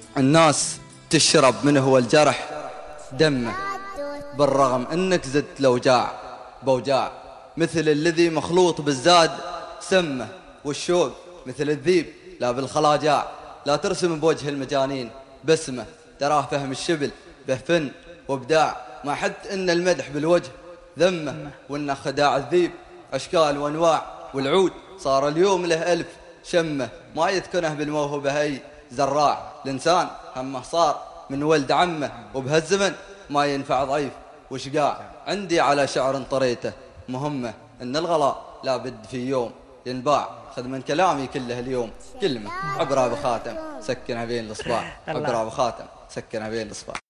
الناس تشرب منه هو الجرح دمه، بالرغم انك زدت الاوجاع بوجاع، مثل الذي مخلوط بالزاد سمه، والشوق مثل الذيب لا بالخلاجاع. لا ترسم بوجه المجانين بسمه، تراه فهم الشبل به فن وابداع. ما حد ان المدح بالوجه ذمه، وان خداع الذيب اشكال وانواع. والعود صار اليوم له الف شمه، ما يذكره بالموهبه اي زراع. الانسان همه صار من ولد عمه، وبهالزمن ما ينفع ضعيف وشقاع. عندي على شعر طريته مهمه، ان الغلا لابد في يوم ينباع. خذ من كلامي كله اليوم كلمه، عبرها بخاتم سكنها بين الاصبع، عبرها بخاتم سكنها بين الاصبع.